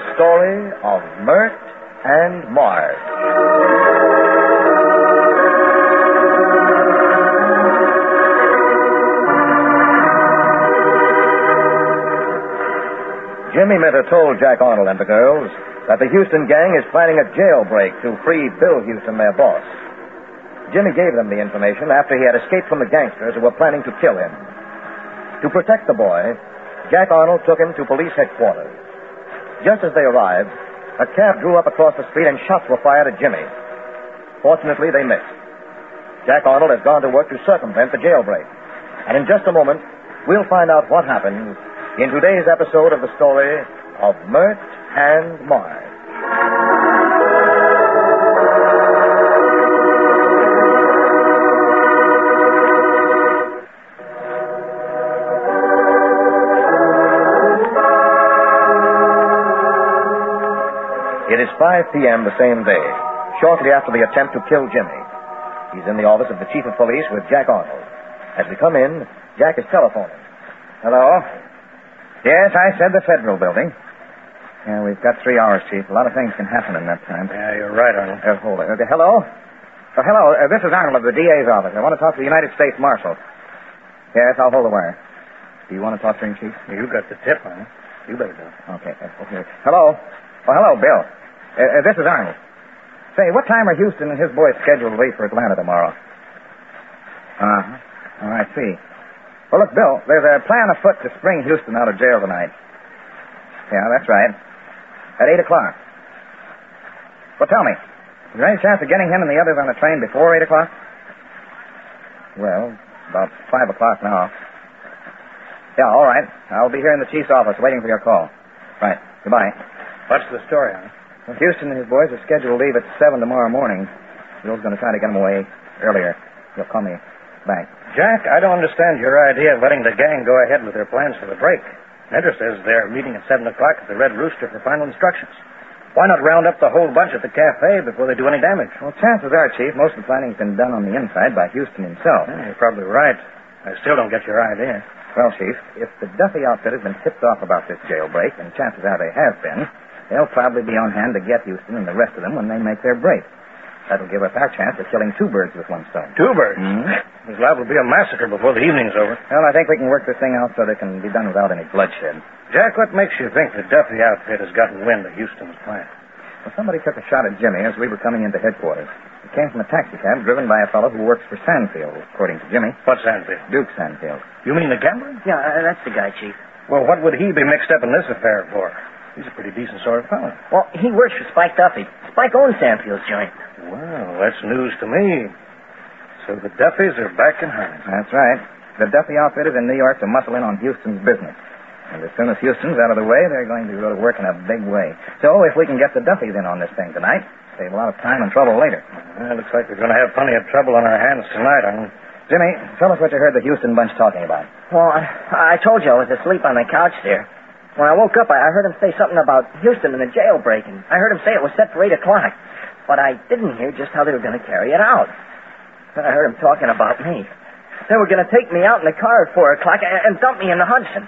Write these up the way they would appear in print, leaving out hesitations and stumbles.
story of Mert and Marge. Jimmy Minter told Jack Arnold and the girls that the Houston gang is planning a jailbreak to free Bill Houston, their boss. Jimmy gave them the information after he had escaped from the gangsters who were planning to kill him. To protect the boy, Jack Arnold took him to police headquarters. Just as they arrived, a cab drew up across the street and shots were fired at Jimmy. Fortunately, they missed. Jack Arnold has gone to work to circumvent the jailbreak. And in just a moment, we'll find out what happens in today's episode of the story of Mert and Marge. It is 5 p.m. the same day, shortly after the attempt to kill Jimmy. He's in the office of the chief of police with Jack Arnold. As we come in, Jack is telephoning. Hello? Yes, I said the Federal Building. Yeah, we've got 3 hours, Chief. A lot of things can happen in that time. Yeah, you're right, Arnold. Hold it. Hello? Oh, hello. This is Arnold of the DA's office. I want to talk to the United States Marshal. Yes, I'll hold the wire. Do you want to talk to him, Chief? You got the tip, Arnold. You better do it. Okay. Hello? Oh, hello, Bill. This is Arnold. Say, what time are Houston and his boys scheduled to leave for Atlanta tomorrow? Uh-huh. Oh, I see. Well, look, Bill, there's a plan afoot to spring Houston out of jail tonight. Yeah, that's right. At 8 o'clock. Well, tell me, is there any chance of getting him and the others on the train before 8 o'clock? Well, about 5 o'clock now. Yeah, all right. I'll be here in the chief's office waiting for your call. Right. Goodbye. What's the story, Arnold? Well, Houston and his boys are scheduled to leave at 7 tomorrow morning. Bill's going to try to get them away earlier. He'll call me back. Jack, I don't understand your idea of letting the gang go ahead with their plans for the break. Mentor says they're meeting at 7 o'clock at the Red Rooster for final instructions. Why not round up the whole bunch at the cafe before they do any damage? Well, chances are, Chief, most of the planning's been done on the inside by Houston himself. Yeah, you're probably right. I still don't get your idea. Well, Chief, if the Duffy outfit has been tipped off about this jailbreak, and chances are they have been, they'll probably be on hand to get Houston and the rest of them when they make their break. That'll give us our chance of killing 2 birds with 1 stone. 2 birds? Mm-hmm. There's liable to be a massacre before the evening's over. Well, I think we can work this thing out so that it can be done without any bloodshed. Jack, what makes you think the Duffy outfit has gotten wind of Houston's plan? Well, somebody took a shot at Jimmy as we were coming into headquarters. It came from a taxicab driven by a fellow who works for Sandfield, according to Jimmy. What Sandfield? Duke Sandfield. You mean the gambler? Yeah, that's the guy, Chief. Well, what would he be mixed up in this affair for? He's a pretty decent sort of fellow. Well, he works for Spike Duffy. Spike owns Sandfield's joint. Well, that's news to me. So the Duffys are back in harness. That's right. The Duffy outfit is in New York to muscle in on Houston's business. And as soon as Houston's out of the way, they're going to go to work in a big way. So if we can get the Duffys in on this thing tonight, save a lot of time and trouble later. Well, looks like we're going to have plenty of trouble on our hands tonight, Arnold. Jimmy, tell us what you heard the Houston bunch talking about. Well, I told you I was asleep on the couch there. When I woke up, I heard him say something about Houston and the jailbreak, and I heard him say it was set for 8 o'clock. But I didn't hear just how they were going to carry it out. Then I heard him talking about me. They were going to take me out in the car at 4 o'clock and dump me in the Hudson.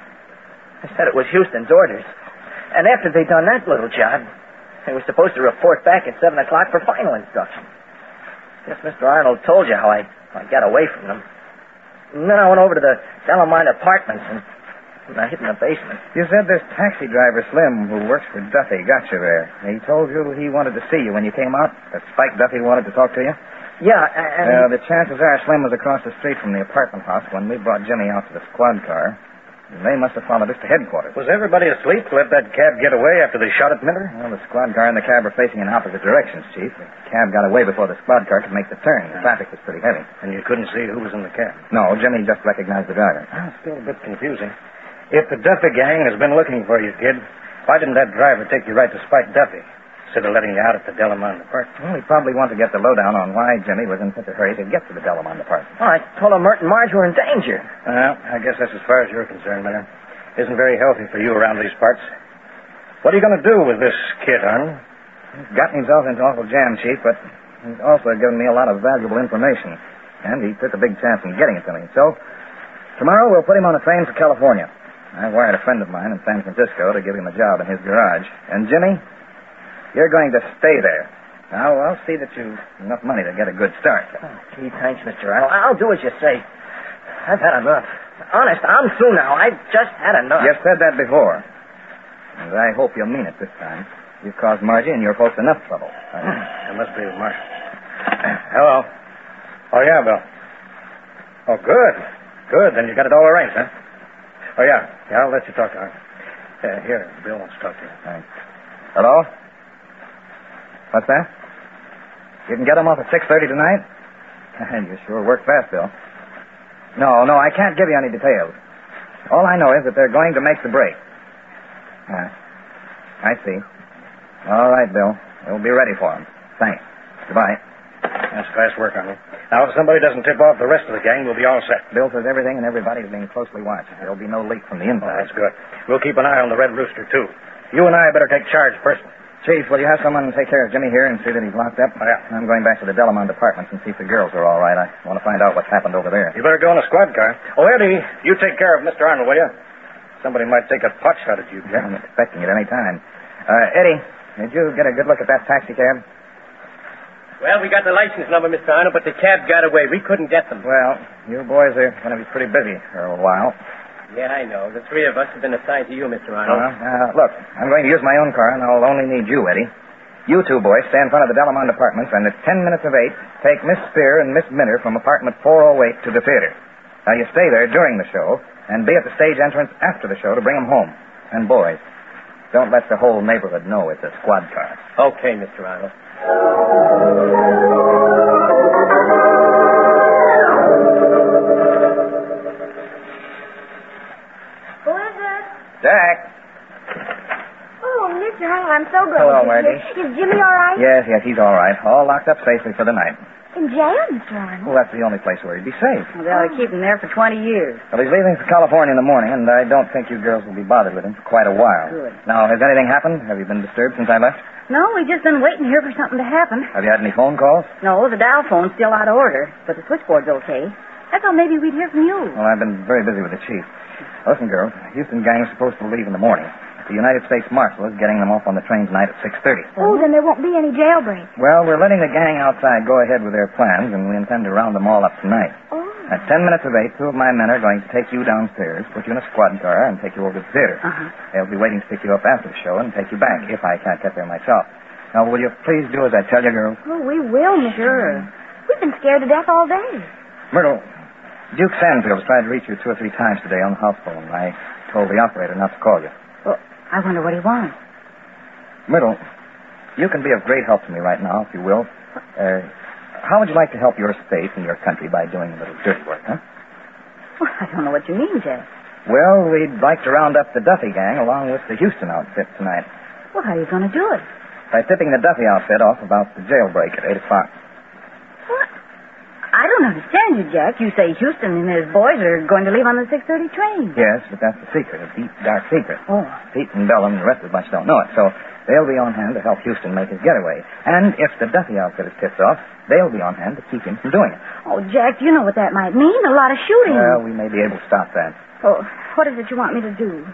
I said it was Houston's orders. And after they'd done that little job, they were supposed to report back at 7 o'clock for final instruction. Guess Mr. Arnold told you how I got away from them. And then I went over to the Delamine Apartments and I hid in the basement. You said this taxi driver, Slim, who works for Duffy, got you there. He told you he wanted to see you when you came out? That Spike Duffy wanted to talk to you? Yeah, and... the chances are Slim was across the street from the apartment house when we brought Jimmy out to the squad car. And they must have followed us to headquarters. Was everybody asleep to let that cab get away after they shot at Miller? Well, the squad car and the cab are facing in opposite directions, Chief. The cab got away before the squad car could make the turn. The traffic was pretty heavy. And you couldn't see who was in the cab? No, Jimmy just recognized the driver. That's still a bit confusing. If the Duffy gang has been looking for you, kid, why didn't that driver take you right to Spike Duffy instead of letting you out at the Delamont apartment? Well, he probably wanted to get the lowdown on why Jimmy was in such a hurry to get to the Delamont apartment. Oh, I told him Mert and Marge were in danger. Well, I guess that's as far as you're concerned, Miller. Isn't very healthy for you around these parts. What are you going to do with this kid, Arnold? He's gotten himself into awful jam, Chief, but he's also given me a lot of valuable information. And he took a big chance in getting it to me. So, tomorrow we'll put him on a train for California. I wired a friend of mine in San Francisco to give him a job in his garage. And, Jimmy, you're going to stay there. Now, I'll see that you've enough money to get a good start. Oh, gee, thanks, Mr. Arnold. I'll do as you say. I've had enough. Honest, I'm through now. I've just had enough. You've said that before. And I hope you'll mean it this time. You've caused Margie and your folks enough trouble. It must be Marshal. Hello. Oh, yeah, Bill. Oh, good. Good. Then you got it all arranged, huh? Oh, yeah. Yeah, I'll let you talk to her. Here, Bill wants to talk to you. Thanks. Hello? What's that? You can get them off at 6:30 tonight? You sure work fast, Bill. No, I can't give you any details. All I know is that they're going to make the break. I see. All right, Bill. We'll be ready for them. Thanks. Goodbye. That's fast work, Arnold. Now, if somebody doesn't tip off the rest of the gang, we'll be all set. Bill says everything and everybody's being closely watched. There'll be no leak from the Oh, inside. that's good. We'll keep an eye on the Red Rooster, too. You and I better take charge personally. Chief, will you have someone take care of Jimmy here and see that he's locked up? Oh, yeah. I'm going back to the Delamont apartments and see if the girls are all right. I want to find out what's happened over there. You better go in a squad car. Oh, Eddie, you take care of Mr. Arnold, will you? Somebody might take a pot shot at you, Jack. I'm expecting it any time. Eddie, did you get a good look at that taxi cab? Well, we got the license number, Mr. Arnold, but the cab got away. We couldn't get them. Well, you boys are going to be pretty busy for a while. Yeah, I know. The three of us have been assigned to you, Mr. Arnold. Look, I'm going to use my own car, and I'll only need you, Eddie. You two boys stay in front of the Delamont apartments, and at 10 minutes of 8, take Miss Spear and Miss Minter from apartment 408 to the theater. Now, you stay there during the show, and be at the stage entrance after the show to bring them home. And boys, don't let the whole neighborhood know it's a squad car. Okay, Mr. Arnold. Who is it? Jack. Oh, Mr. Arnold, I'm so glad Hello, you're Margie. here. Is Jimmy all right? Yes, he's all right. All locked up safely for the night. In jail, Mr. Arnold? Well, that's the only place where he'd be safe. Well, they ought to keep him there for 20 years. Well, he's leaving for California in the morning, and I don't think you girls will be bothered with him for quite a while. Good. Now, has anything happened? Have you been disturbed since I left? No, we've just been waiting here for something to happen. Have you had any phone calls? No, the dial phone's still out of order, but the switchboard's okay. I thought maybe we'd hear from you. Well, I've been very busy with the chief. Listen, girls, the Houston gang is supposed to leave in the morning. The United States Marshal is getting them off on the train tonight at 6:30. Oh, then there won't be any jailbreak. Well, we're letting the gang outside go ahead with their plans, and we intend to round them all up tonight. Oh. At 10 minutes of 8, two of my men are going to take you downstairs, put you in a squad car, and take you over to the theater. Uh-huh. They'll be waiting to pick you up after the show and take you back, if I can't get there myself. Now, will you please do as I tell you, girls? Oh, we will, Mr. Sure. We've been scared to death all day. Myrtle, Duke Sanfield's tried to reach you 2 or 3 times today on the house phone. I told the operator not to call you. Well, I wonder what he wants. Myrtle, you can be of great help to me right now, if you will. How would you like to help your state and your country by doing a little dirty work, huh? Well, I don't know what you mean, Jack. Well, we'd like to round up the Duffy gang along with the Houston outfit tonight Well, how are you going to do it? by tipping the Duffy outfit off about the jailbreak at 8 o'clock. What? I don't understand you, Jack. You say Houston and his boys are going to leave on the 6:30 train. Yes, but that's the secret, a deep, dark secret. Oh. Pete and Bellum and the rest of the bunch don't know it, so they'll be on hand to help Houston make his getaway. And if the Duffy outfit is tipped off, they'll be on hand to keep him from doing it. Oh, Jack, you know what that might mean. A lot of shooting. Well, we may be able to stop that. Oh, what is it you want me to do?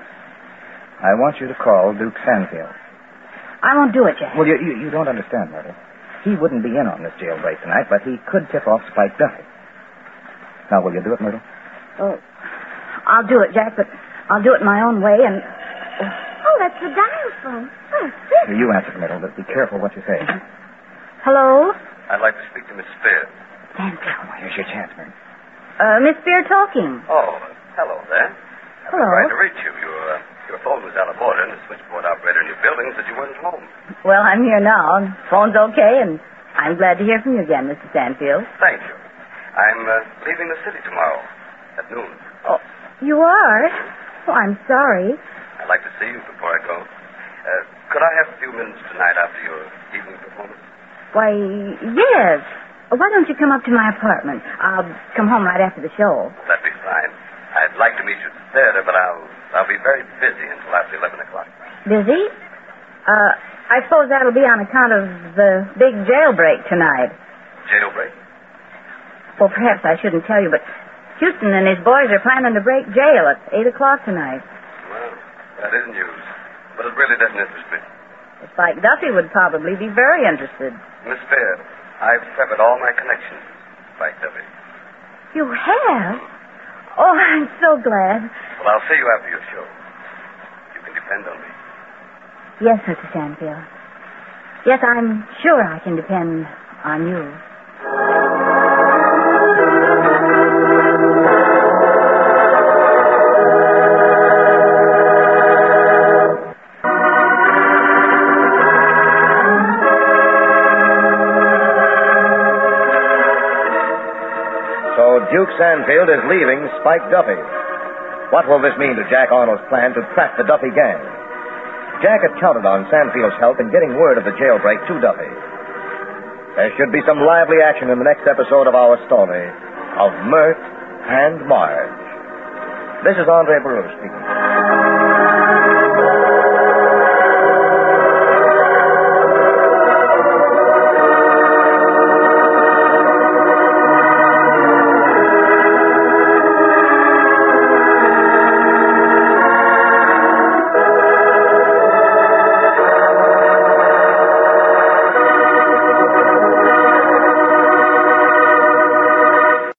I want you to call Duke Sanfield. I won't do it, Jack. Well, you don't understand, Myrtle. He wouldn't be in on this jailbreak tonight, but he could tip off Spike Duffy. Now, will you do it, Myrtle? Oh, I'll do it, Jack, but I'll do it my own way, and... Oh, that's the dial phone. Where's this? You answer, Myrtle, but be careful what you say. Hello? I'd like to speak to Miss Spear. Sanfield. Well, here's your chance, Myrtle. Miss Spear talking. Oh, hello there. I've been Hello. trying to reach you. Your phone was out of order, and the switchboard operator in your building said you weren't home. Well, I'm here now. Phone's okay, and I'm glad to hear from you again, Mr. Sanfield. Thank you. I'm leaving the city tomorrow at noon. Oh, you are? Oh, I'm sorry. I'd like to see you before I go. Could I have a few minutes tonight after your evening performance? Why, yes. Why don't you come up to my apartment? I'll come home right after the show. That'd be fine. I'd like to meet you at the theater, but I'll be very busy until after 11 o'clock. Busy? I suppose that'll be on account of the big jailbreak tonight. Jailbreak? Well, perhaps I shouldn't tell you, but Houston and his boys are planning to break jail at 8 o'clock tonight. That is news, but it really doesn't interest me. Spike Duffy would probably be very interested. Miss Fair, I've severed all my connections with Spike Duffy. You have? Oh, I'm so glad. Well, I'll see you after your show. You can depend on me. Yes, Mr. Sanfield. Yes, I'm sure I can depend on you. So Duke Sanfield is leaving Spike Duffy. What will this mean to Jack Arnold's plan to track the Duffy gang? Jack had counted on Sanfield's help in getting word of the jailbreak to Duffy. There should be some lively action in the next episode of our story of Mert and Marge. This is Andre Baruch speaking.